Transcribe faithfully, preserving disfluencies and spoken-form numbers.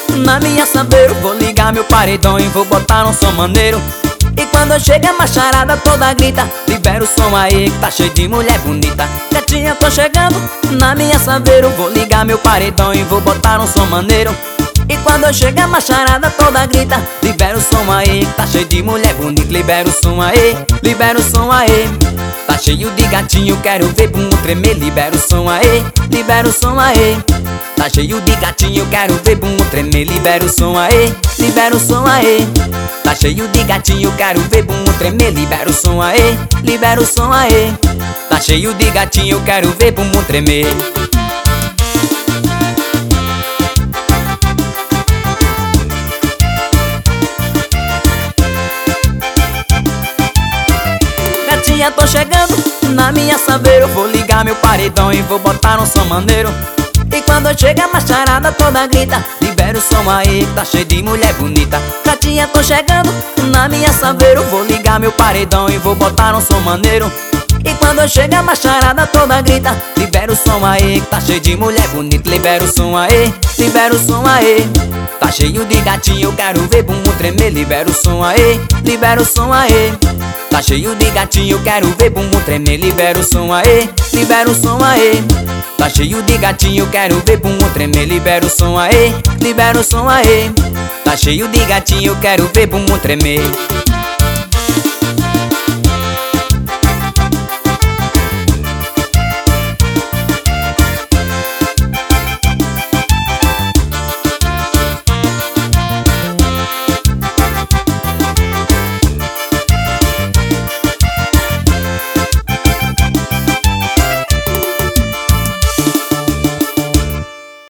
na minha Saveiro. Vou ligar meu paredão e vou botar um som maneiro. E quando chega a macharada toda grita: libera o som aí que tá cheio de mulher bonita. Gatinha, tô chegando na minha Saveiro. Vou ligar meu paredão e vou botar um som maneiro. E quando chega a macharada toda grita: libera o som aí que tá cheio de mulher bonita. Libera o som aí, libera o som aí. Tá cheio de gatinho, quero ver bumbum tremer. Libera o som aí, libera o som aí. Tá cheio de gatinho, quero ver bumbum tremer. Libera o som aí, libera o som aí. Tá cheio de gatinho, quero ver bumbum tremer. Libera o som aí, libera o som aí. Tá cheio de gatinho, quero ver bumbum tremer. Gatinha, tô chegando na minha Saveiro. Vou ligar meu paredão e vou botar um som maneiro. E quando chega a macharada toda grita: libera o som aí que tá cheio de mulher bonita. Gatinha, tô chegando na minha Saveiro. Vou ligar meu paredão e vou botar um som maneiro. E quando chega a macharada toda grita: libera o som aí que tá cheio de mulher bonita. Libera o som aí, libera o som aí. Tá cheio de gatinho, quero ver bumbum tremer. Libera o som aí, libera o som aí. Tá cheio de gatinho, quero ver bumbum tremer. Libera o som aí, libera o som aí. Tá cheio de gatinho, quero ver bumbum tremer. Libera o som aí, libera o som aí. Tá cheio de gatinho, quero ver bumbum tremer.